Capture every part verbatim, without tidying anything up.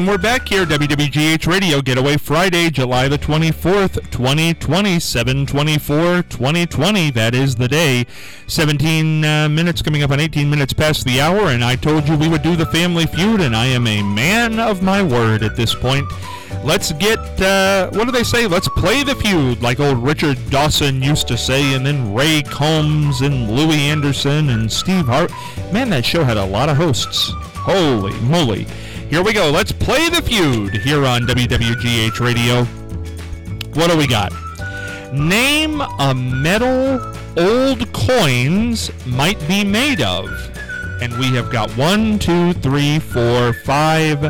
And we're back here, W W G H Radio, Getaway Friday, July the twenty-fourth, twenty twenty, seven twenty-four, twenty twenty. That is the day. seventeen uh, minutes, coming up on eighteen minutes past the hour, and I told you we would do the Family Feud, and I am a man of my word at this point. Let's get, uh, what do they say? Let's play the feud, like old Richard Dawson used to say, and then Ray Combs and Louis Anderson and Steve Hart. Man, that show had a lot of hosts. Holy moly. Here we go. Let's play the feud here on W W G H Radio. What do we got? Name a metal old coins might be made of. And we have got one, two, three, four, five,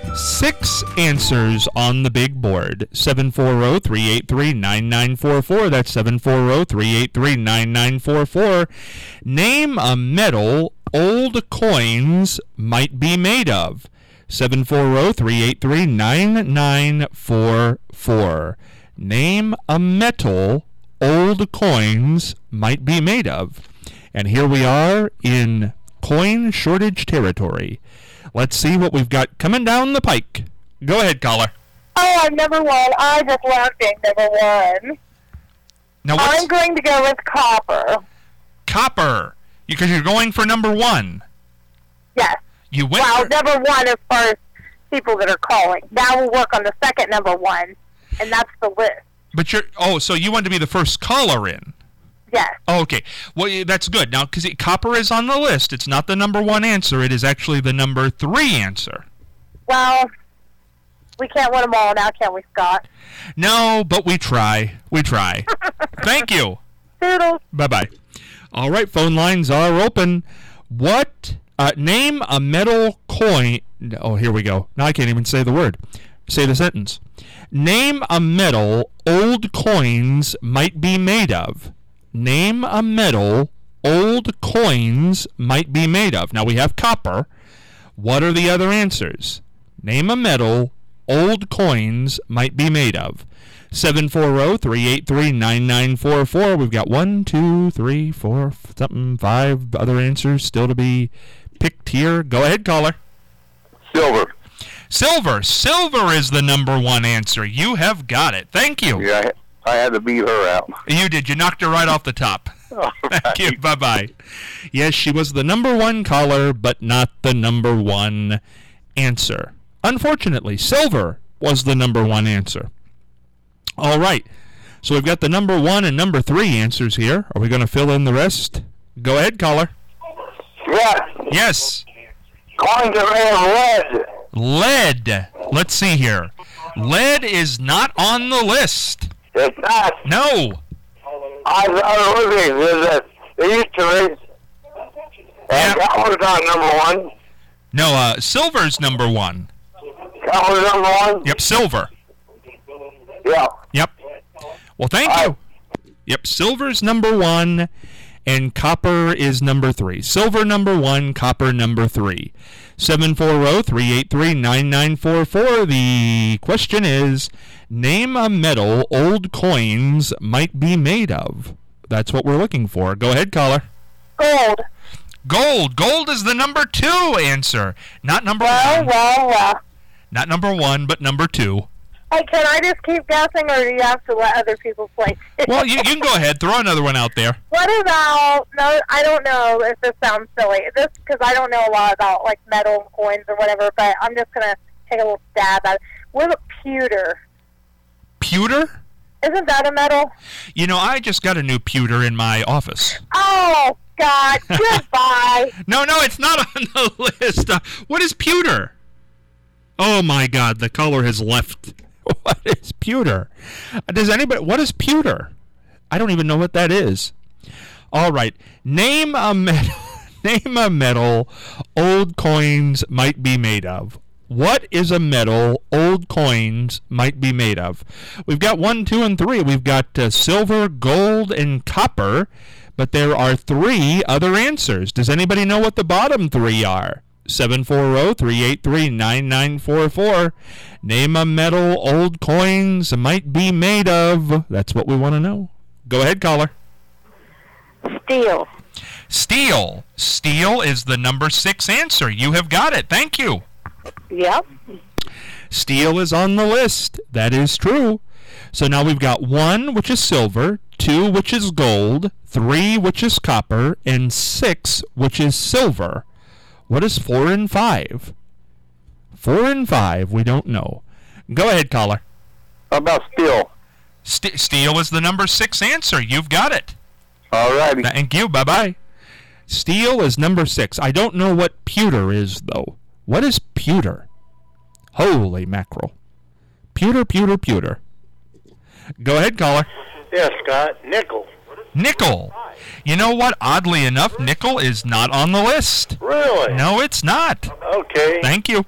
six answers on the big board. seven four zero, three eight three, nine nine four four. That's seven four zero, three eight three, nine nine four four. Name a metal old coins might be made of. seven four zero, three eight three, nine nine four four. Name a metal old coins might be made of. And here we are in coin shortage territory. Let's see what we've got coming down the pike. Go ahead, caller. Oh, I've never won. I just love being number one. Now what's... I'm going to go with copper. Copper. Because you're going for number one. Yes. You went Well, for... number one as far as people that are calling. Now we'll work on the second number one, and that's the list. But you're... Oh, so you want to be the first caller in. Yes. Oh, okay. Well, that's good. Now, because copper is on the list, it's not the number one answer. It is actually the number three answer. Well, we can't win them all now, can we, Scott? No, but we try. We try. Thank you. Toodles. Bye-bye. All right, phone lines are open. What... Uh, name a metal coin... Oh, here we go. Now I can't even say the word. Say the sentence. Name a metal old coins might be made of. Name a metal old coins might be made of. Now we have copper. What are the other answers? Name a metal old coins might be made of. seven four zero, three eight three, nine nine four four. We've got one, two, three, four, something, five other answers still to be picked here. Go ahead, caller. Silver. Silver. Silver is the number one answer. You have got it. Thank you. Yeah, I had to beat her out. You did. You knocked her right off the top. All Thank right. you. Bye-bye. Yes, she was the number one caller, but not the number one answer. Unfortunately, silver was the number one answer. All right. So we've got the number one and number three answers here. Are we going to fill in the rest? Go ahead, caller. Yes. Yes. Coins are made of lead. Lead. Let's see here. Lead is not on the list. It's not. No. I was looking. There's a, they used to be. And Yeah. copper's not number one. No, uh, silver's number one. Copper's number one? Yep, silver. Yeah. Yep. Well, thank you. Yep, silver's number one, and copper is number three. Silver number one, copper number three. seven four zero, three eight three, nine nine four four. The question is, name a metal old coins might be made of. That's what we're looking for. Go ahead, caller. Gold. Gold. Gold is the number two answer. Not number Well, one. well, well. Not number one, but number two. Hey, can I just keep guessing, or do you have to let other people play? Well, you, you can go ahead. Throw another one out there. What about, no, I don't know if this sounds silly, this, because I don't know a lot about, like, metal and coins or whatever, but I'm just going to take a little stab at it. What about pewter? Pewter? Isn't that a metal? You know, I just got a new pewter in my office. Oh, God, goodbye. No, no, it's not on the list. Uh, what is pewter? Oh, my God, the color has left. What is pewter? Does anybody, what is pewter? I don't even know what that is. All right, name a metal, name a metal old coins might be made of. What is a metal old coins might be made of? We've got one, two, and three. We've got uh, silver, gold, and copper, but there are three other answers. Does anybody know what the bottom three are? seven four zero, three eight three, nine nine four four. Name a metal old coins might be made of. That's what we want to know. Go ahead, caller. Steel. Steel. Steel is the number six answer. You have got it. Thank you. Yep. Steel is on the list. That is true. So now we've got one, which is silver, two, which is gold, three, which is copper, and six, which is silver. What is four and five? Four and five, we don't know. Go ahead, caller. How about steel? St- steel is the number six answer. You've got it. All righty. Thank you. Bye-bye. Steel is number six. I don't know what pewter is, though. What is pewter? Holy mackerel. Pewter, pewter, pewter. Go ahead, caller. Yeah, Scott. Nickel. Nickel. You know what? Oddly enough, nickel is not on the list. Really? No, it's not. Okay. Thank you.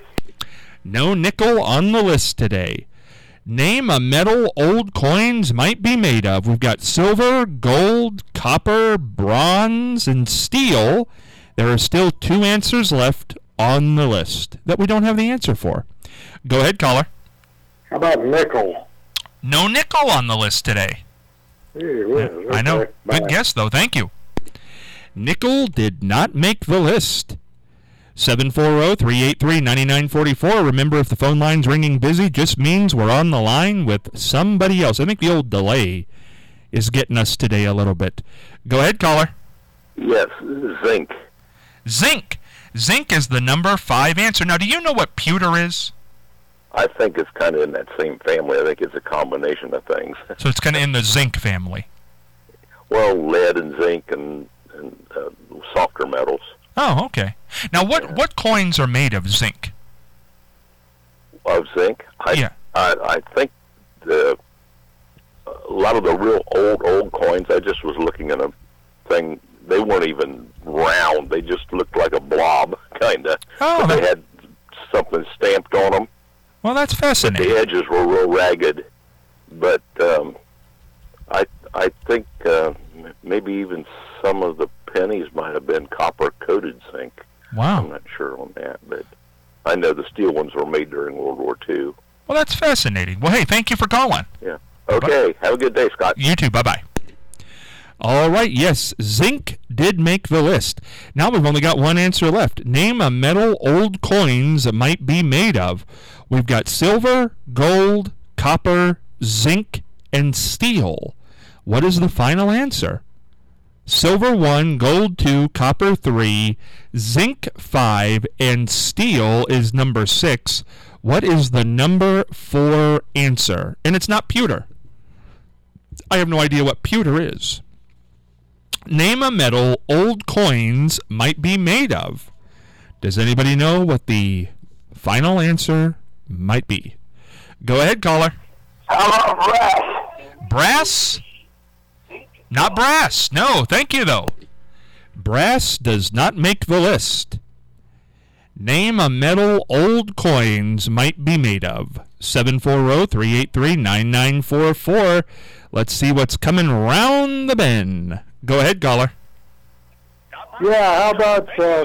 No nickel on the list today. Name a metal old coins might be made of. We've got silver, gold, copper, bronze, and steel. There are still two answers left on the list that we don't have the answer for. Go ahead, caller. How about nickel? No nickel on the list today. Gee whiz, I know. okay, Good bye. guess, though. Thank you. Nickel did not make the list. seven four zero, three eight three, nine nine four four. Remember, if the phone line's ringing busy, just means we're on the line with somebody else. I think the old delay is getting us today a little bit. Go ahead, caller. Yes, zinc. Zinc. Zinc is the number five answer. Now, do you know what pewter is? I think it's kind of in that same family. I think it's a combination of things. So it's kind of in the zinc family. Well, lead and zinc and, and uh, softer metals. Oh, okay. Now, what, Yeah. what coins are made of zinc? Of zinc? I, Yeah. I, I think the a lot of the real old, old coins, I just was looking at a thing, they weren't even round. They just looked like a blob, kind of. Oh, but they that- had something stamped on them. Well, that's The fascinating. edges were real ragged. But um, I, I think uh, m- maybe even some of the pennies might have been copper-coated zinc. I'm Wow. not sure on that, but I know the steel ones were made during World War Two. Well, that's fascinating. Well, hey, thank you for calling. Yeah. Okay. Have a good day, Scott. You too. Bye-bye. All right. Yes, zinc did make the list. Now we've only got one answer left. Name a metal old coins might be made of. We've got silver, gold, copper, zinc, and steel. What is the final answer? Silver one, gold two, copper three, zinc five, and steel is number six. What is the number four answer? And it's not pewter. I have no idea what pewter is. Name a metal old coins might be made of. Does anybody know what the final answer might be? Go ahead, caller. How about brass? Brass? Not brass. No, thank you, though. Brass does not make the list. Name a metal old coins might be made of. seven four zero, three eight three, nine nine four four. Let's see what's coming round the bend. Go ahead, caller. Yeah, how about uh,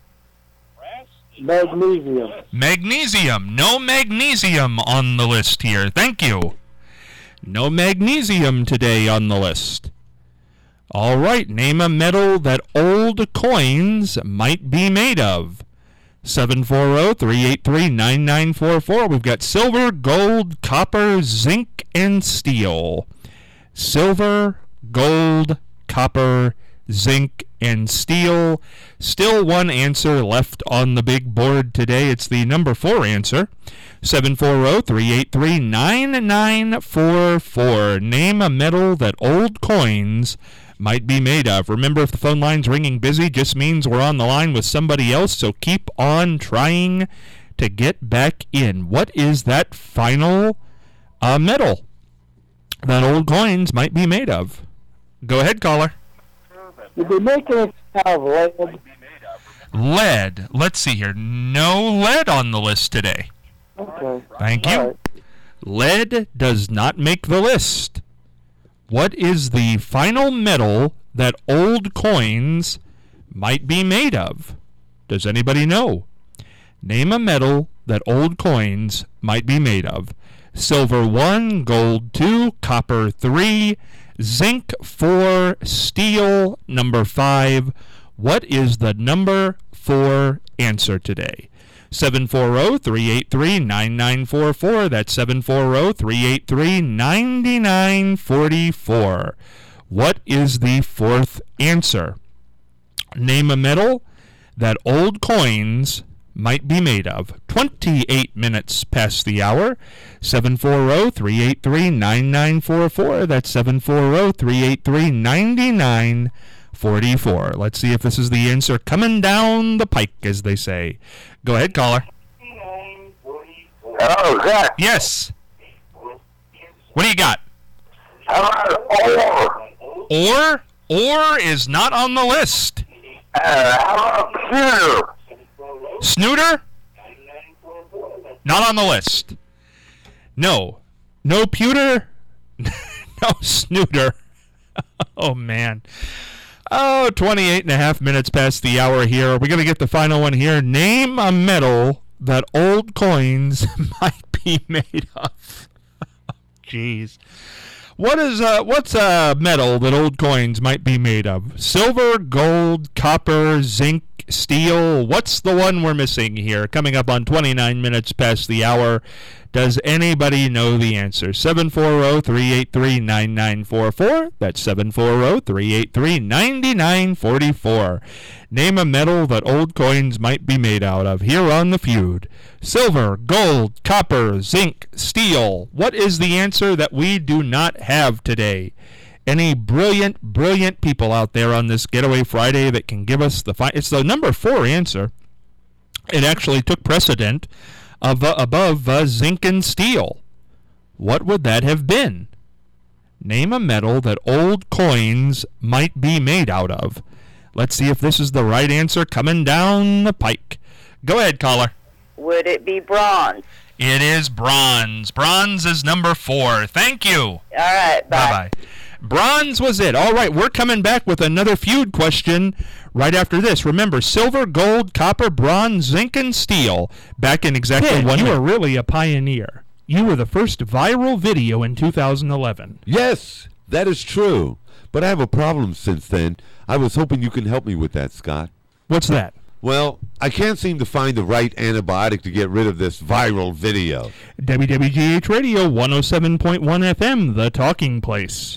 magnesium? Magnesium. No magnesium on the list here. Thank you. No magnesium today on the list. All right, name a metal that old coins might be made of. seven four zero, three eight three, nine nine four four. We've got silver, gold, copper, zinc, and steel. Silver, gold, copper, zinc, and steel. Still one answer left on the big board today. It's the number four answer. seven four zero, three eight three, nine nine four four. Name a metal that old coins might be made of. Remember, if the phone line's ringing busy, just means we're on the line with somebody else, so keep on trying to get back in. What is that final uh, metal that old coins might be made of? Go ahead, caller. Did they make it out of lead? Lead. Let's see here. No lead on the list today. Okay. Thank you. All right. Lead does not make the list. What is the final metal that old coins might be made of? Does anybody know? Name a metal that old coins might be made of. Silver one, gold two, copper three, zinc four, steel number five. What is the number four answer today? seven four zero, three eight three, nine nine four four. That's seven four zero, three eight three, nine nine four four. What is the fourth answer? Name a metal that old coins might be made of. twenty-eight minutes past the hour. seven four zero, three eight three, nine nine four four. That's seven four zero, three eight three, nine nine four four. Let's see if this is the answer coming down the pike, as they say. Go ahead, caller. Hello, Zach. Yes. What do you got? How about ore? Or? Or is not on the list. Uh, how about snooter? Snooter? Not on the list. No. No pewter? No snooter. Oh, man. Oh, twenty-eight and a half minutes past the hour here. We're going to get the final one here. Name a metal that old coins might be made of. Jeez. What is uh what's a metal that old coins might be made of? Silver, gold, copper, zinc, steel. What's the one we're missing here? Coming up on twenty-nine minutes past the hour. Does anybody know the answer? seven four zero, three eight three, nine nine four four. That's seven four zero, three eight three, nine nine four four. Name a metal that old coins might be made out of here on The Feud. Silver, gold, copper, zinc, steel. What is the answer that we do not have today? Any brilliant, brilliant people out there on this Getaway Friday that can give us the... Fi- it's the number four answer. It actually took precedent of uh, above uh, zinc and steel. What would that have been? Name a metal that old coins might be made out of. Let's see if this is the right answer coming down the pike. Go ahead, caller. Would it be bronze? It is bronze. Bronze is number four. Thank you. All right, bye. Bye-bye. Bronze was it. All right, we're coming back with another feud question right after this. Remember, silver, gold, copper, bronze, zinc, and steel. Back in exactly Ted, one you minute. are really a pioneer. You were the first viral video in two thousand eleven. Yes, that is true. But I have a problem since then. I was hoping you can help me with that, Scott. What's that? Well, I can't seem to find the right antibiotic to get rid of this viral video. W W G H Radio one oh seven point one F M, the talking place.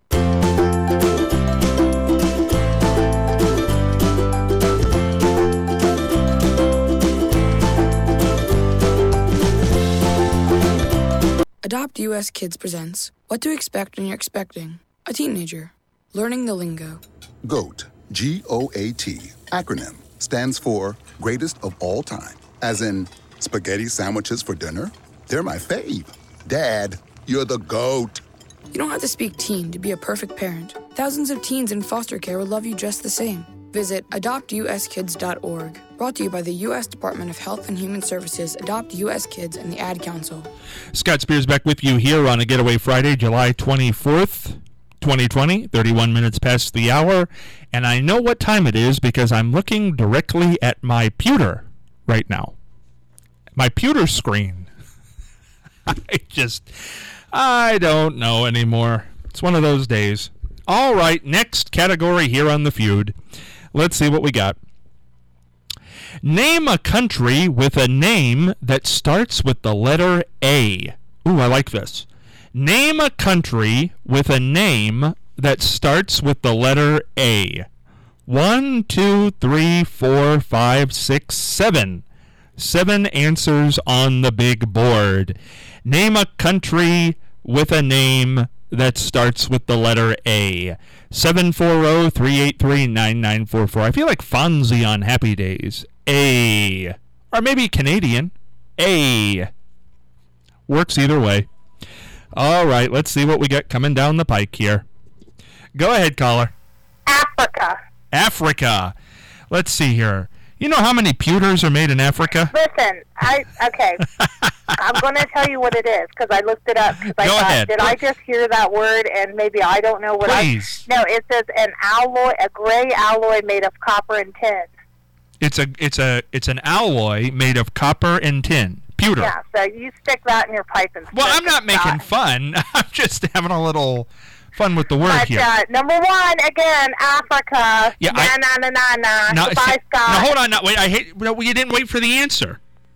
Adopt U S Kids presents What to Expect When You're Expecting a Teenager. Learning the lingo. GOAT, G O A T, acronym, stands for Greatest of All Time. As in, spaghetti sandwiches for dinner? They're my fave. Dad, you're the GOAT. You don't have to speak teen to be a perfect parent. Thousands of teens in foster care will love you just the same. Visit adopt u s kids dot org. Brought to you by the U S Department of Health and Human Services, Adopt U S Kids, and the Ad Council. Scott Spears back with you here on a Getaway Friday, July twenty-fourth, twenty twenty, thirty-one minutes past the hour. And I know what time it is because I'm looking directly at my pewter right now. My pewter screen. I just, I don't know anymore. It's one of those days. All right, next category here on The Feud. Let's see what we got. Name a country with a name that starts with the letter A. Ooh, I like this. Name a country with a name that starts with the letter A. One, two, three, four, five, six, seven. Seven answers on the big board. Name a country with a name that starts with the letter A. seven four zero, three eight three, nine nine four four. I feel like Fonzie on Happy Days. A. Or maybe Canadian. A. Works either way. All right, let's see what we got coming down the pike here. Go ahead, caller. Africa. Africa. Let's see here. You know how many pewters are made in Africa? Listen, I okay. I'm going to tell you what it is because I looked it up. Cause I Go thought, ahead. Did I just hear that word and maybe I don't know what Please. I... No, it says an alloy, a gray alloy made of copper and tin. It's a it's a it's an alloy made of copper and tin. Pewter. Yeah, so you stick that in your pipe and Well, smoke I'm not it, making Scott. fun. I'm just having a little fun with the word But here. uh, number one, again, Africa. Yeah, na I- na na na na. Now, Goodbye, see- Scott. now hold on. Now, wait. I hate. No, you didn't wait for the answer.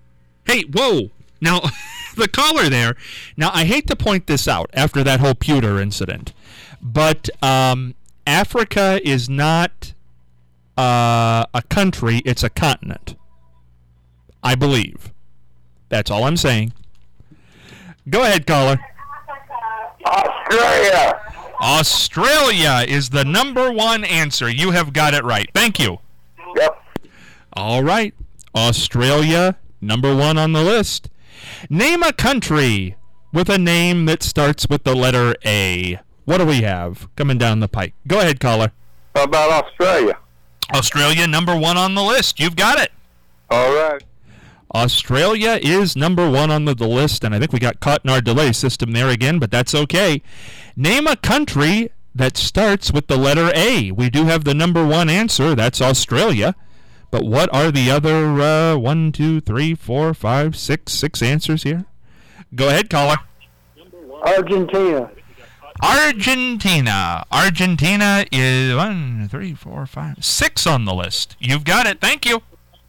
Hey, whoa. Now, the caller there, now I hate to point this out after that whole pewter incident, but um, Africa is not uh, a country, it's a continent. I believe. That's all I'm saying. Go ahead, caller. Australia. Australia is the number one answer. You have got it right. Thank you. Yep. All right. Australia, number one on the list. Name a country with a name that starts with the letter A. What do we have coming down the pike? Go ahead, caller. How about Australia? Australia, number one on the list. You've got it. All right. Australia is number one on the, the list, and I think we got caught in our delay system there again, but that's okay. Name a country that starts with the letter A. We do have the number one answer. That's Australia. But what are the other uh, one, two, three, four, five, six, six answers here? Go ahead, caller. Argentina. Argentina. Argentina is one, three, four, five, six on the list. You've got it. Thank you.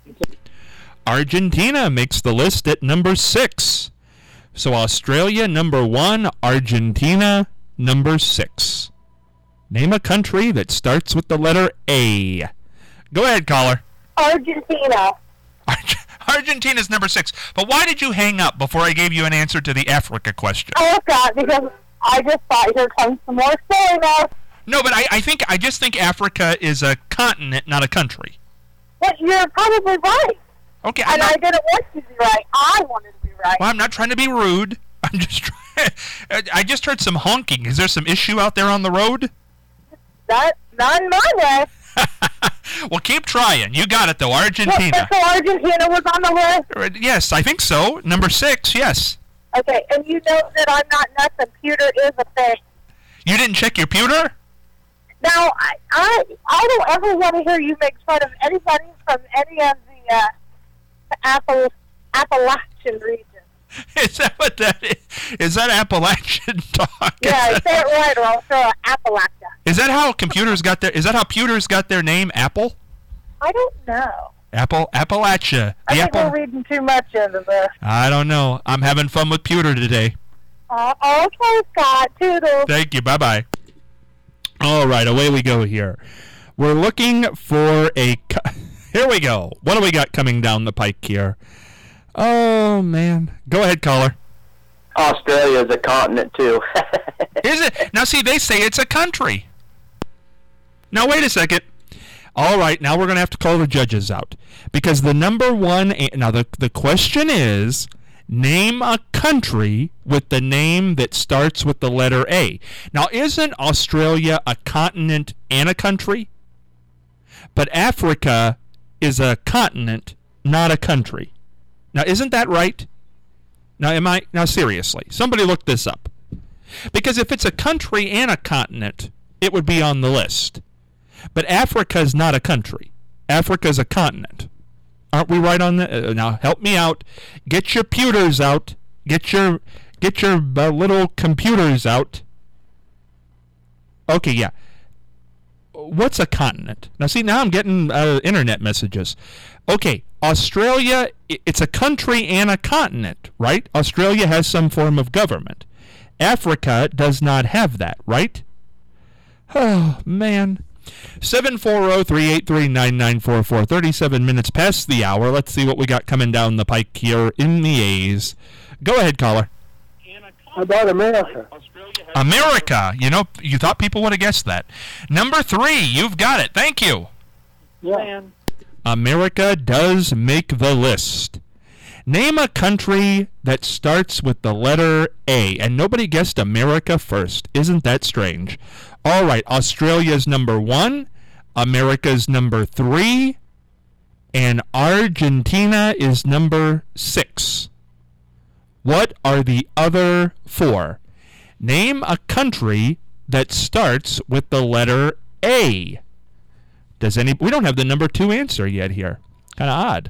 Argentina makes the list at number six. So Australia, number one. Argentina, number six. Name a country that starts with the letter A. Go ahead, caller. Argentina. Argentina's number six. But why did you hang up before I gave you an answer to the Africa question? I forgot because I just thought here comes some more silliness. No, but I, I think I just think Africa is a continent, not a country. But you're probably right. Okay, and not, I didn't want you to be right. I wanted to be right. Well, I'm not trying to be rude. I'm just trying. I just heard some honking. Is there some issue out there on the road? That not in my way. Well, keep trying. You got it, though. Argentina. So Argentina was on the list? Yes, I think so. Number six, yes. Okay, and you know that I'm not nuts and pewter is a thing. You didn't check your pewter? Now, I, I, I don't ever want to hear you make fun of anybody from any of the uh, Appal- Appalachian region. Is that what that is? Is that Appalachian talk? Yeah, say it right or I'll throw an Appalachia. Is that how computers got their, is that how pewters got their name, Apple? I don't know. Apple, Appalachia. I the think Apple, we're reading too much into this. I don't know. I'm having fun with pewter today. Uh, okay, Scott. Toodles. Thank you. Bye-bye. All right, away we go here. We're looking for a... Here we go. What do we got coming down the pike here? Oh, man. Go ahead, caller. Australia is a continent, too. Is it? Now, see, they say it's a country. Now, wait a second. All right, now we're going to have to call the judges out. Because the number one... Now, the, the question is, name a country with the name that starts with the letter A. Now, isn't Australia a continent and a country? But Africa is a continent, not a country. Now, isn't that right? Now, am I... Now, seriously, somebody look this up. Because if it's a country and a continent, it would be on the list. But Africa is not a country. Africa is a continent. Aren't we right on that? Uh, now, help me out. Get your pewters out. Get your get your uh, little computers out. Okay, yeah. What's a continent? Now, see, now I'm getting uh, internet messages. Okay, Australia, it's a country and a continent, right? Australia has some form of government. Africa does not have that, right? Oh, man. seven four zero, three eight three, nine nine four four. thirty-seven minutes past the hour. Let's see what we got coming down the pike here in the A's. Go ahead, caller. How about America? America. You know, you thought people would have guessed that. Number three, you've got it. Thank you. Yeah. America does make the list. Name a country that starts with the letter A. And nobody guessed America first. Isn't that strange? All right, Australia's number one. America's number three. And Argentina is number six. What are the other four? Name a country that starts with the letter A. Does any... We don't have the number two answer yet here. Kind of odd,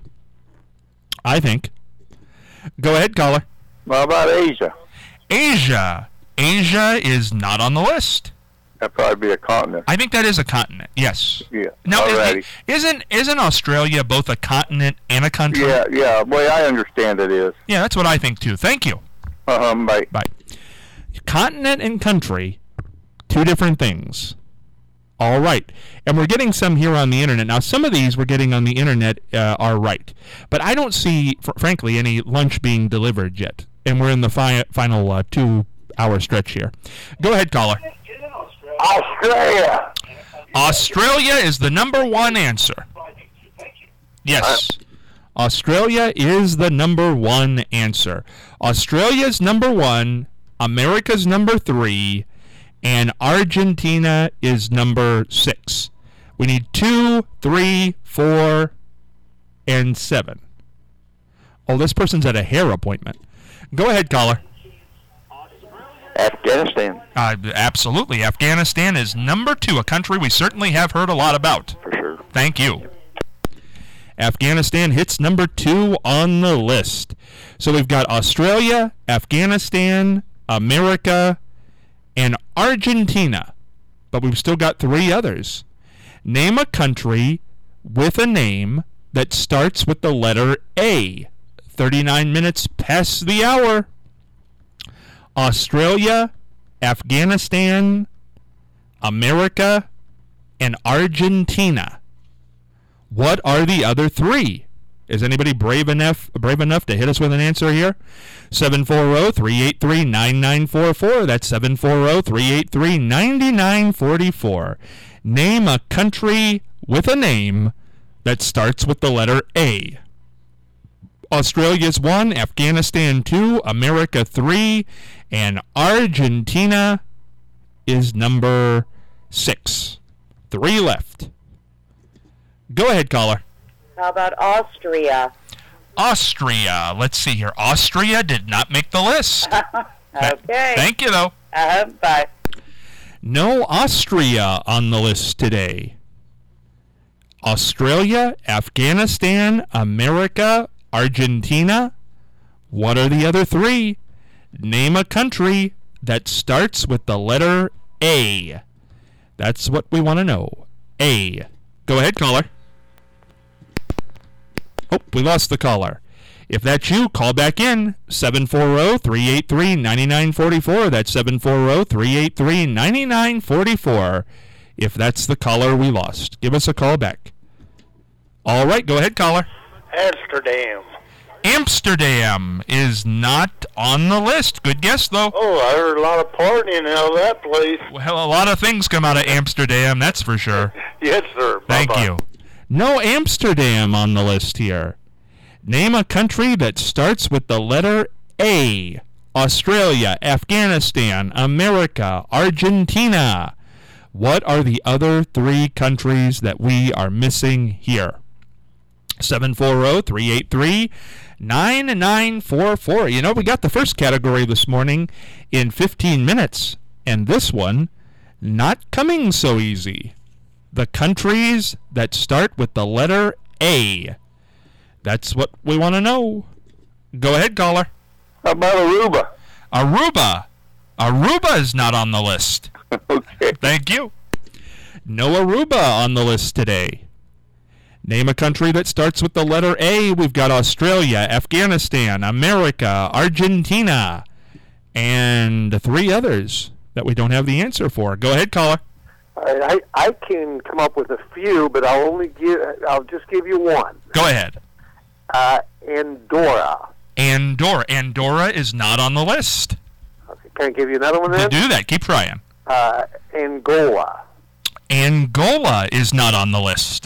I think. Go ahead, caller. What about Asia? Asia. Asia is not on the list. That'd probably be a continent. I think that is a continent. Yes. Yeah. Now, is, Alrighty. isn't isn't Australia both a continent and a country? Yeah, yeah. Boy, I understand it is. Yeah, that's what I think too. Thank you. Uh-huh, bye. Bye. Continent and country, two different things. All right. And we're getting some here on the internet. Now, some of these we're getting on the internet uh, are right. But I don't see, fr- frankly, any lunch being delivered yet. And we're in the fi- final uh, two-hour stretch here. Go ahead, caller. Australia. Australia is the number one answer. Yes. Australia is the number one answer. Australia's number one, America's number three, and Argentina is number six. We need two, three, four, and seven. Oh, this person's at a hair appointment. Go ahead, caller. Afghanistan. Uh, absolutely. Afghanistan is number two, a country we certainly have heard a lot about. For sure. Thank you. Afghanistan hits number two on the list. So we've got Australia, Afghanistan, America, and Argentina. But we've still got three others. Name a country with a name that starts with the letter A. thirty-nine minutes past the hour. Australia, Afghanistan, America, and Argentina. What are the other three? Is anybody brave enough brave enough to hit us with an answer here? seven four zero, three eight three, nine nine four four. That's seven four zero, three eight three, nine nine four four. Name a country with a name that starts with the letter A. Australia's one, Afghanistan two, America three, and Argentina is number six. Three left. Go ahead, caller. How about Austria? Austria. Let's see here. Austria did not make the list. Okay. Thank you, though. Uh, bye. No Austria on the list today. Australia, Afghanistan, America, Argentina. What are the other three? Name a country that starts with the letter A. That's what we want to know. A. Go ahead, caller. Oh, we lost the caller. If that's you, call back in. seven four zero, three eight three, nine nine four four. That's seven four zero, three eight three, nine nine four four. If that's the caller we lost, give us a call back. All right, go ahead, caller. Amsterdam. Amsterdam is not on the list. Good guess, though. Oh, I heard a lot of partying out of that place. Well, a lot of things come out of Amsterdam, that's for sure. Yes, sir. Thank Bye-bye. you. No Amsterdam on the list here. Name a country that starts with the letter A. Australia, Afghanistan, America, Argentina. What are the other three countries that we are missing here? seven four zero, three eight three, nine nine four four. You know, we got the first category this morning in fifteen minutes, and this one not coming so easy. The countries that start with the letter A. That's what we want to know. Go ahead, caller. How about Aruba? Aruba. Aruba is not on the list. Okay. Thank you. No Aruba on the list today. Name a country that starts with the letter A. We've got Australia, Afghanistan, America, Argentina, and three others that we don't have the answer for. Go ahead, caller. I, I I can come up with a few, but I'll only give. I'll just give you one. Go ahead. Uh, Andorra. Andorra. Andorra is not on the list. Okay, can I give you another one To then? do that, keep trying. Uh, Angola. Angola is not on the list.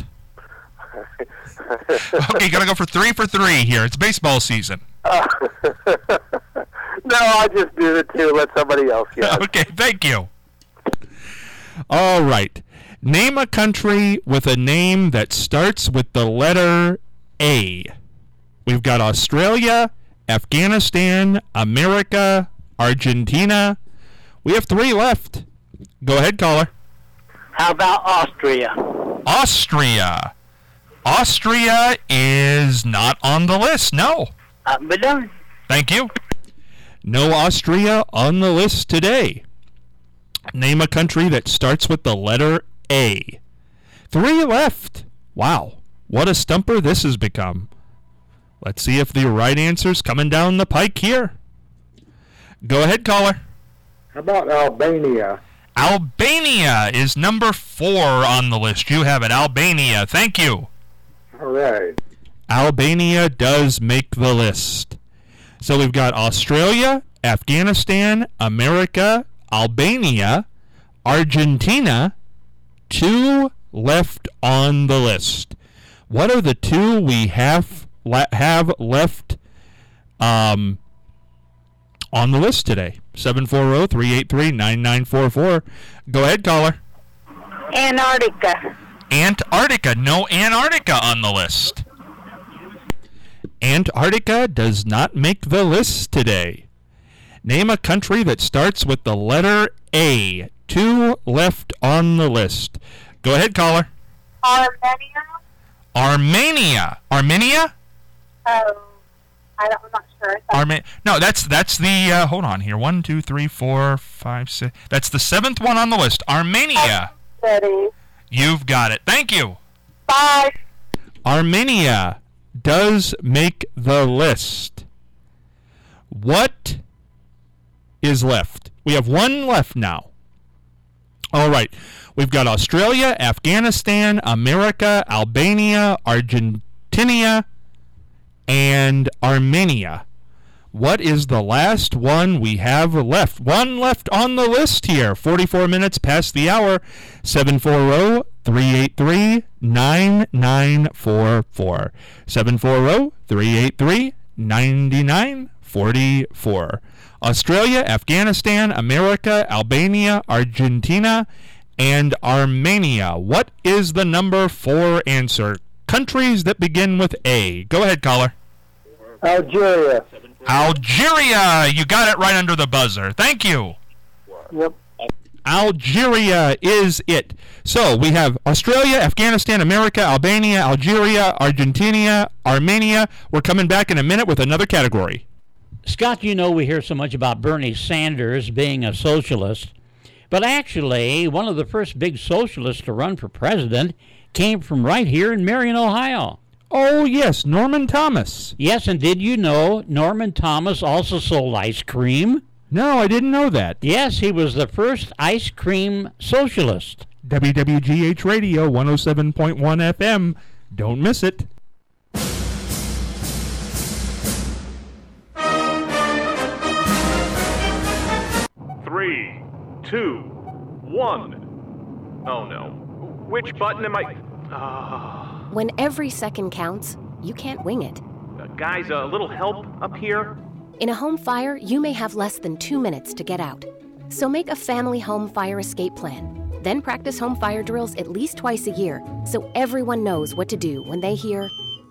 Okay, gotta go for three for three here. It's baseball season. Uh, no, I'll just do it too. Let somebody else get it. Okay, thank you. All right. Name a country with a name that starts with the letter A. We've got Australia, Afghanistan, America, Argentina. We have three left. Go ahead, caller. How about Austria? Austria. Austria is not on the list. No. Uh, but done. Thank you. No Austria on the list today. Name a country that starts with the letter A. Three left. Wow, what a stumper this has become. Let's see if the right answer's coming down the pike here. Go ahead, caller. How about Albania? Albania is number four on the list. You have it, Albania. Thank you. All right. Albania does make the list. So we've got Australia, Afghanistan, America, Albania, Argentina, two left on the list. What are the two we have le- have left um, on the list today? seven four zero, three eight three, nine nine four four. Go ahead, caller. Antarctica. Antarctica. No Antarctica on the list. Antarctica does not make the list today. Name a country that starts with the letter A. Two left on the list. Go ahead, caller. Armenia. Armenia. Armenia? Oh, I don't, I'm not sure. Arme- no, that's that's the, uh, hold on here. One, two, three, four, five, six. That's the seventh one on the list. Armenia. City. You've got it. Thank you. Bye. Armenia does make the list. What is left? We have one left now. All right. We've got Australia, Afghanistan, America, Albania, Argentina, and Armenia. What is the last one we have left? One left on the list here. forty-four minutes past the hour. seven four zero, three eight three, nine nine four four. seven four zero, three eight three, nine nine four four. Australia, Afghanistan, America, Albania, Argentina, and Armenia. What is the number four answer? Countries that begin with A. Go ahead, caller. Algeria. Algeria. You got it right under the buzzer. Thank you. Yep. Algeria is it. So we have Australia, Afghanistan, America, Albania, Algeria, Argentina, Armenia. We're coming back in a minute with another category. Scott, you know we hear so much about Bernie Sanders being a socialist, but actually one of the first big socialists to run for president came from right here in Marion, Ohio. Oh, yes, Norman Thomas. Yes, and did you know Norman Thomas also sold ice cream? No, I didn't know that. Yes, he was the first ice cream socialist. W W G H Radio, one oh seven point one F M. Don't miss it. Three, two, one. Oh no. Which button am I... Uh... When every second counts, you can't wing it. Uh, guys, a little help up here? In a home fire, you may have less than two minutes to get out. So make a family home fire escape plan. Then practice home fire drills at least twice a year so everyone knows what to do when they hear...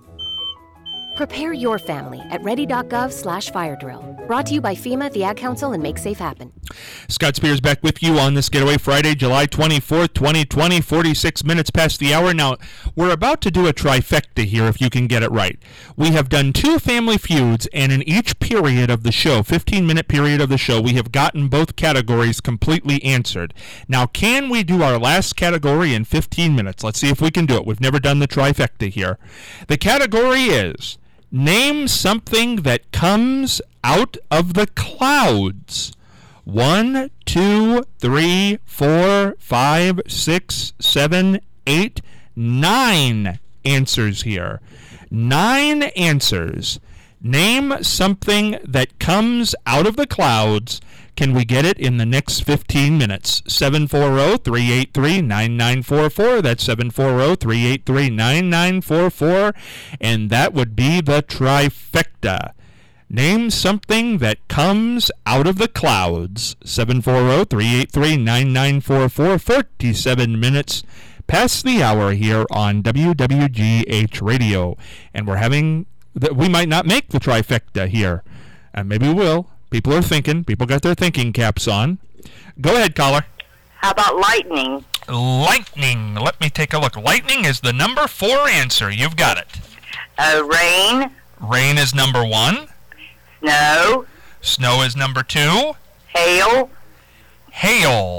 Prepare your family at ready.gov slash fire drill. Brought to you by FEMA, the Ad Council, and Make Safe Happen. Scott Spears back with you on this Getaway Friday, July twenty-fourth, twenty twenty, forty-six minutes past the hour. Now, we're about to do a trifecta here, if you can get it right. We have done two family feuds, and in each period of the show, fifteen-minute period of the show, we have gotten both categories completely answered. Now, can we do our last category in fifteen minutes? Let's see if we can do it. We've never done the trifecta here. The category is... Name something that comes out of the clouds. One, two, three, four, five, six, seven, eight, nine answers here. Nine answers. Name something that comes out of the clouds. Can we get it in the next fifteen minutes? seven four zero, three eight three, nine nine four four. That's seven four zero, three eight three, nine nine four four. And that would be the trifecta. Name something that comes out of the clouds. seven four zero, three eight three, nine nine four four. forty-seven minutes past the hour here on W W G H Radio. And we're having... The, we might not make the trifecta here. And maybe we will. People are thinking. People got their thinking caps on. Go ahead, caller. How about lightning? Lightning. Let me take a look. Lightning is the number four answer. You've got it. Uh, rain. Rain is number one. Snow. Snow is number two. Hail. Hail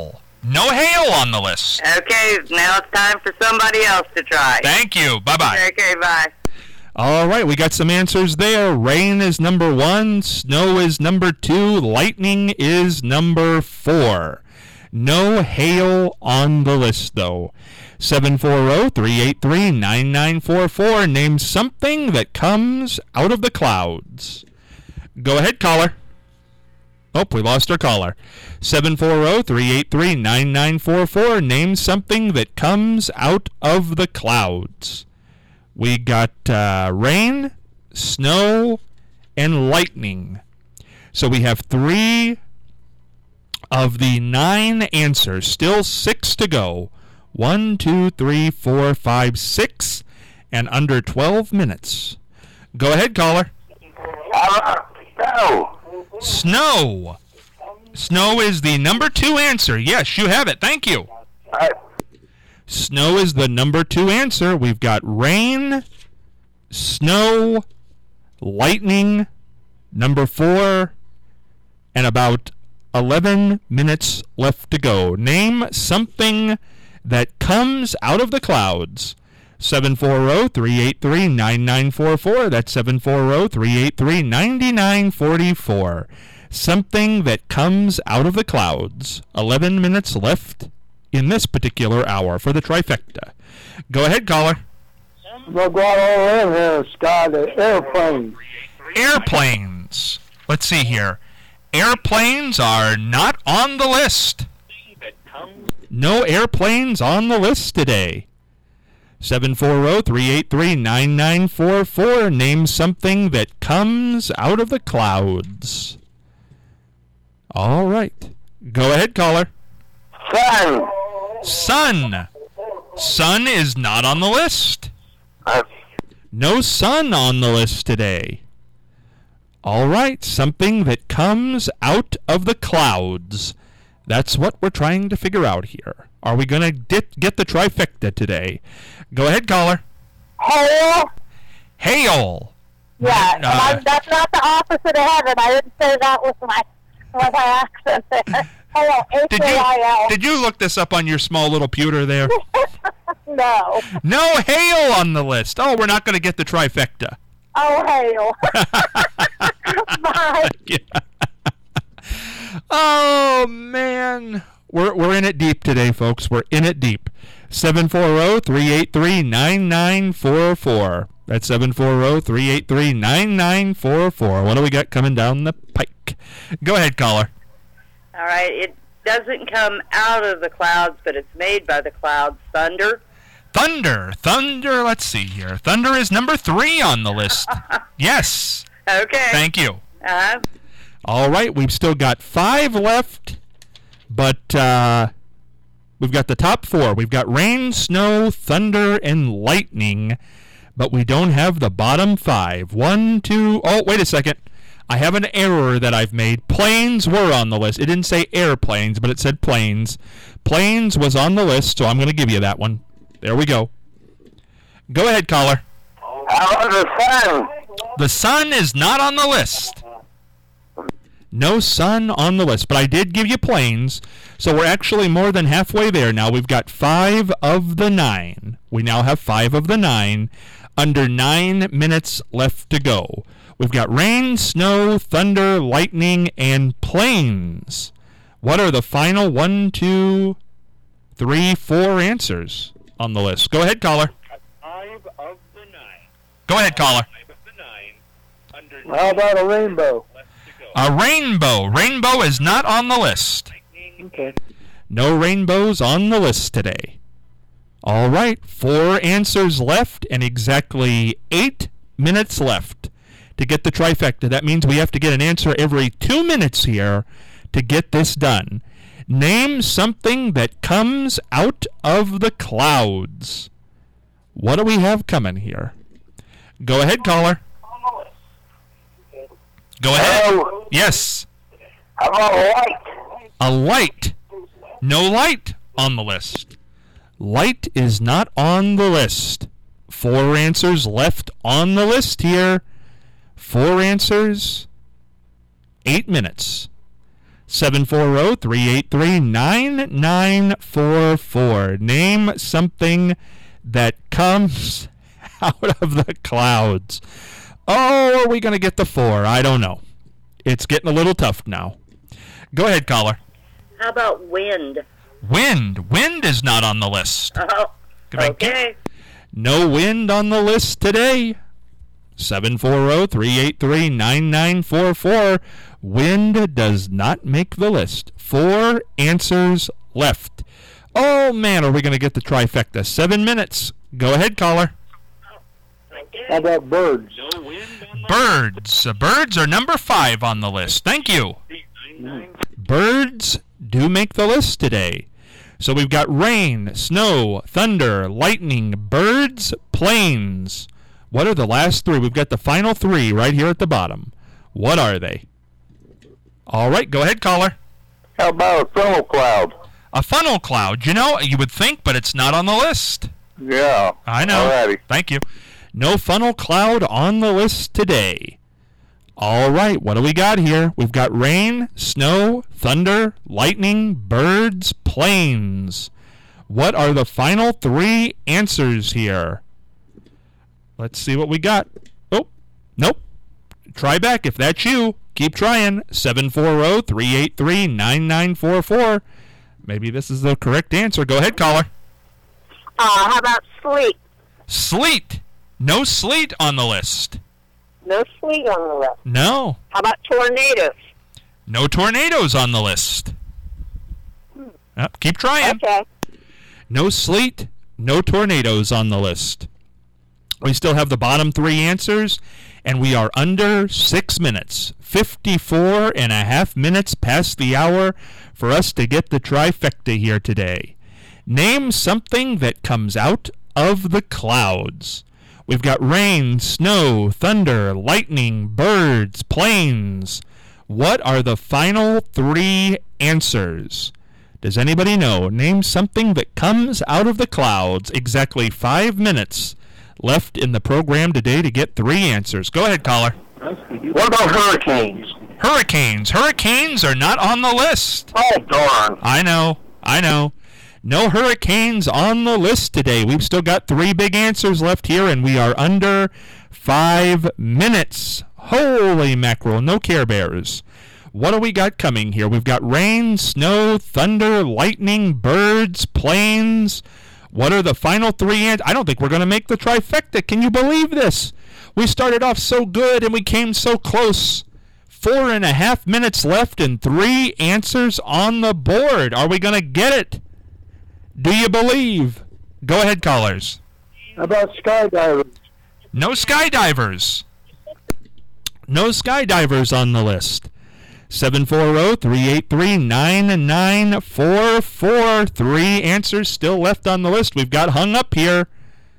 No hail on the list. Okay, now it's time for somebody else to try. Thank you. Bye-bye. Okay, bye. All right, we got some answers there. Rain is number one. Snow is number two. Lightning is number four. No hail on the list, though. seven four zero, three eight three, nine nine four four. Name something that comes out of the clouds. Go ahead, caller. Oh, we lost our caller. seven four zero, three eight three, nine nine four four. Name something that comes out of the clouds. We got uh, rain, snow, and lightning. So we have three of the nine answers. Still six to go. One, two, three, four, five, six, and under twelve minutes. Go ahead, caller. Uh, snow. Snow. Snow is the number two answer. Yes, you have it. Thank you. Uh, Snow is the number two answer. We've got rain, snow, lightning, number four, and about eleven minutes left to go. Name something that comes out of the clouds. seven four zero, three eight three, nine nine four four. That's seven four zero, three eight three, nine nine four four. Something that comes out of the clouds. eleven minutes left in this particular hour for the trifecta. Go ahead, caller. What got all in here, Scott? The airplanes. Airplanes. Let's see here. Airplanes are not on the list. No airplanes on the list today. seven four zero, three eight three, nine nine four four. Name something that comes out of the clouds. All right. Go ahead, caller. Sun. Sun. Sun is not on the list. No sun on the list today. All right. Something that comes out of the clouds. That's what we're trying to figure out here. Are we going to get, get the trifecta today? Go ahead, caller. Hail. Hail. Yeah, Uh, I, that's not the opposite of heaven. I didn't say that with my with my accent there. Hail. Did H A I L. you, did you look this up on your small little pewter there? No. No hail on the list. Oh, we're not going to get the trifecta. Oh, hail. Bye. Yeah. Oh, man. We're we're in it deep today, folks. We're in it deep. seven four zero, three eight three, nine nine four four. That's seven four zero, three eight three, nine nine four four. What do we got coming down the pike? Go ahead, caller. All right, it doesn't come out of the clouds, but it's made by the clouds. Thunder. Thunder. Thunder. Let's see here. Thunder is number three on the list. Yes. Okay. Thank you. Uh-huh. All right, we've still got five left, but uh, we've got the top four. We've got rain, snow, thunder, and lightning, but we don't have the bottom five. One, two, oh, wait a second. I have an error that I've made. Planes were on the list. It didn't say airplanes, but it said planes. Planes was on the list, so I'm going to give you that one. There we go. Go ahead, caller. How about the sun? The sun is not on the list. No sun on the list, but I did give you planes, so we're actually more than halfway there now. We've got five of the nine. We now have five of the nine. Under nine minutes left to go. We've got rain, snow, thunder, lightning, and planes. What are the final one, two, three, four answers on the list? Go ahead, caller. Five of the nine. Go ahead, caller. Five of the nine. Under How about a rainbow? A rainbow. Rainbow is not on the list. Okay. No rainbows on the list today. All right, four answers left and exactly eight minutes left to get the trifecta. That means we have to get an answer every two minutes here to get this done. Name something that comes out of the clouds. What do we have coming here? Go ahead, caller. Go ahead. Hello? Yes. How about light? A light. No light on the list. Light is not on the list. Four answers left on the list here. Four answers. Eight minutes. seven four zero, three eight three, nine nine four four. Name something that comes out of the clouds. Oh, are we going to get the four? I don't know. It's getting a little tough now. Go ahead, caller. How about wind? Wind. Wind is not on the list. Oh, okay. No wind on the list today. seven four zero, three eight three, nine nine four four. Wind does not make the list. Four answers left. Oh, man, are we going to get the trifecta? Seven minutes. Go ahead, caller. How about birds? Birds. Uh, birds are number five on the list. Thank you. Birds do make the list today. So we've got rain, snow, thunder, lightning, birds, planes. What are the last three? We've got the final three right here at the bottom. What are they? All right, go ahead, caller. How about a funnel cloud? A funnel cloud. You know, you would think, but it's not on the list. Yeah. I know. Alrighty. Thank you. No funnel cloud on the list today. All right, what do we got here? We've got rain, snow, thunder, lightning, birds, planes. What are the final three answers here? Let's see what we got. Oh, nope. Try back if that's you. Keep trying. seven four zero, three eight three, nine nine four four. Maybe this is the correct answer. Go ahead, caller. Uh, how about sleet? Sleet. No sleet on the list. No sleet on the list. No. How about tornadoes? No tornadoes on the list. Hmm. Oh, keep trying. Okay. No sleet, no tornadoes on the list. We still have the bottom three answers, and we are under six minutes. fifty-four and a half minutes past the hour for us to get the trifecta here today. Name something that comes out of the clouds. We've got rain, snow, thunder, lightning, birds, planes. What are the final three answers? Does anybody know? Name something that comes out of the clouds. Exactly five minutes left in the program today to get three answers. Go ahead, caller. What about hurricanes? Hurricanes. Hurricanes are not on the list. Oh, darn. I know. I know. No hurricanes on the list today. We've still got three big answers left here, and we are under five minutes. Holy mackerel. No Care Bears. What do we got coming here? We've got rain, snow, thunder, lightning, birds, planes. What are the final three answers? I don't think we're going to make the trifecta. Can you believe this? We started off so good, and we came so close. Four and a half minutes left and three answers on the board. Are we going to get it? Do you believe? Go ahead, callers. How about skydivers? No skydivers. No skydivers on the list. seven four zero, three eight three, nine nine four four. Three answers still left on the list. We've got hung up here.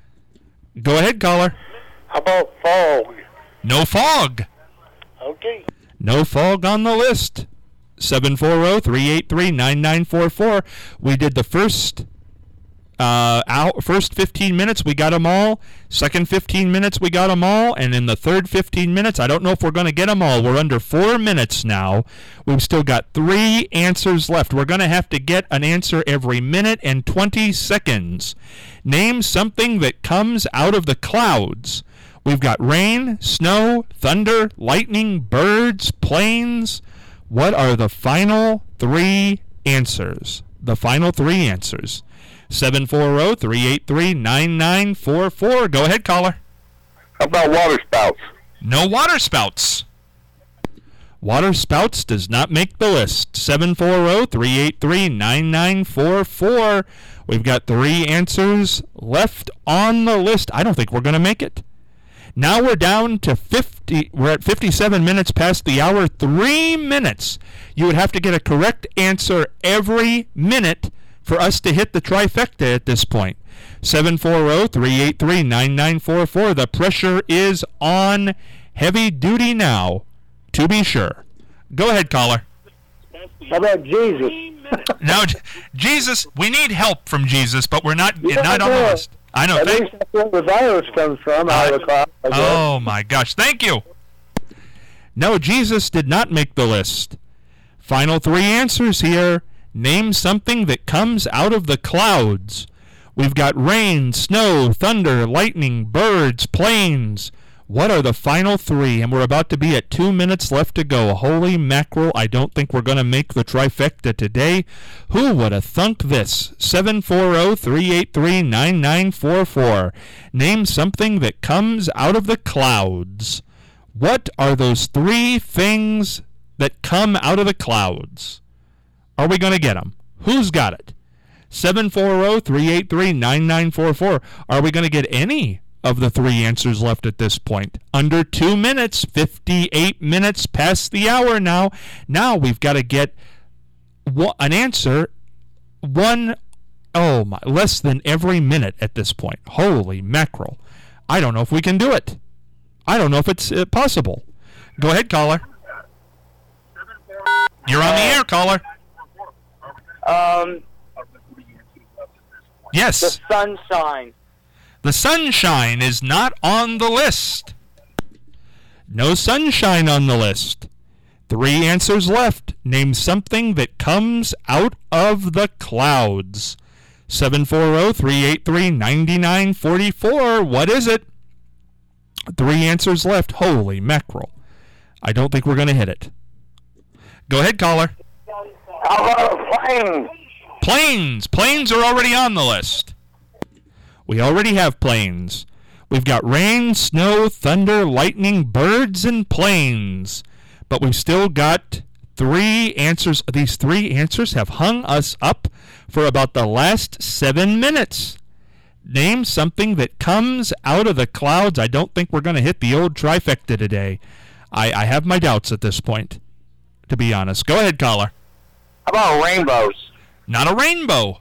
Go ahead, caller. How about fog? No fog. Okay. No fog on the list. seven four zero, three eight three, nine nine four four. We did the first uh, out, first fifteen minutes, we got them all. Second fifteen minutes, we got them all. And in the third fifteen minutes, I don't know if we're going to get them all. We're under four minutes now. We've still got three answers left. We're going to have to get an answer every minute and twenty seconds. Name something that comes out of the clouds. We've got rain, snow, thunder, lightning, birds, planes. What are the final three answers? The final three answers. seven four zero, three eight three, nine nine four four. Go ahead, caller. How about water spouts? No water spouts. Water spouts does not make the list. seven four zero, three eight three, nine nine four four. We've got three answers left on the list. I don't think we're going to make it. Now we're down to fifty. We're at fifty-seven minutes past the hour. Three minutes. You would have to get a correct answer every minute for us to hit the trifecta at this point. seven four zero, three eight three, nine nine four four. The pressure is on heavy duty now, to be sure. Go ahead, caller. How about Jesus? No, Jesus, we need help from Jesus, but we're not, Yeah, not on the yeah. list. I know. At Thank, least that's where the virus comes from, out of the cloud. I guess. oh, my gosh. Thank you. No, Jesus did not make the list. Final three answers here. Name something that comes out of the clouds. We've got rain, snow, thunder, lightning, birds, planes. What are the final three? And we're about to be at two minutes left to go. Holy mackerel, I don't think we're going to make the trifecta today. Who would have thunk this? seven four zero, three eight three, nine nine four four. Name something that comes out of the clouds. What are those three things that come out of the clouds? Are we going to get them? Who's got it? seven four zero, three eight three, nine nine four four. Are we going to get any of the three answers left at this point? Under two minutes, fifty-eight minutes past the hour now. Now we've got to get one, an answer one, oh my, less than every minute at this point. Holy mackerel. I don't know if we can do it. I don't know if it's uh, possible. Go ahead, caller. You're on the air, caller. Um, yes. The sunshine. The sunshine is not on the list. No sunshine on the list. Three answers left. Name something that comes out of the clouds. seven four zero, three eight three, nine nine four four. What is it? Three answers left. Holy mackerel. I don't think we're going to hit it. Go ahead, caller. How about planes? Planes. Planes are already on the list. We already have planes. We've got rain, snow, thunder, lightning, birds, and planes. But we've still got three answers. These three answers have hung us up for about the last seven minutes. Name something that comes out of the clouds. I don't think we're going to hit the old trifecta today. I, I have my doubts at this point, to be honest. Go ahead, caller. How about rainbows? Not a rainbow.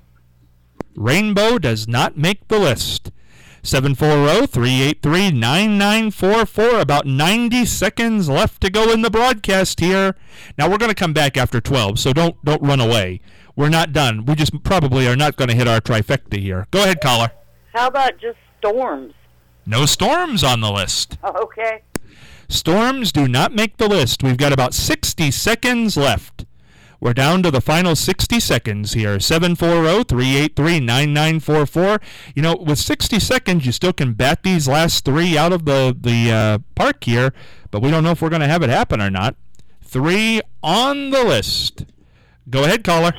Rainbow does not make the list. seven four zero, three eight three, nine nine four four. About ninety seconds left to go in the broadcast here. Now, we're going to come back after twelve, so don't don't run away. We're not done. We just probably are not going to hit our trifecta here. Go ahead, caller. How about just storms? No storms on the list. Okay. Storms do not make the list. We've got about sixty seconds left. We're down to the final sixty seconds here. seven four zero, three eight three, nine nine four four. You know, with sixty seconds, you still can bat these last three out of the, the uh, park here, but we don't know if we're going to have it happen or not. Three on the list. Go ahead, caller.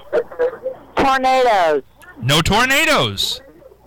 Tornadoes. No tornadoes.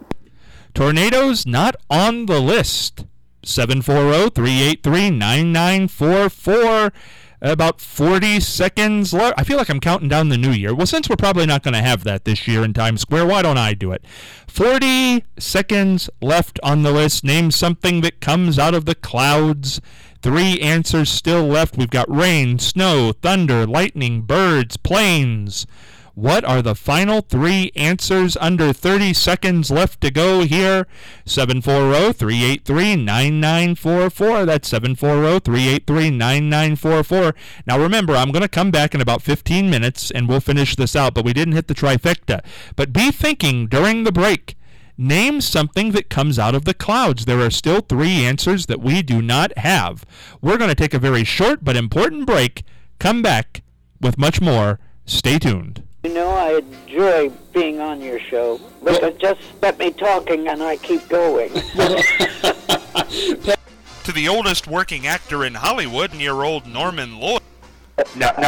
Tornadoes not on the list. seven four zero, three eight three, nine nine four four. About forty seconds left. I feel like I'm counting down the new year. Well, since we're probably not going to have that this year in Times Square, why don't I do it? forty seconds left on the list. Name something that comes out of the clouds. Three answers still left. We've got rain, snow, thunder, lightning, birds, planes. What are the final three answers? Under thirty seconds left to go here. seven four zero, three eight three, nine nine four four. That's seven four zero, three eight three, nine nine four four. Now remember, I'm going to come back in about fifteen minutes and we'll finish this out, but we didn't hit the trifecta. But be thinking during the break. Name something that comes out of the clouds. There are still three answers that we do not have. We're going to take a very short but important break. Come back with much more. Stay tuned. You know, I enjoy being on your show, but well, just let me talking and I keep going. To the oldest working actor in Hollywood, near old Norman Lloyd. No, no.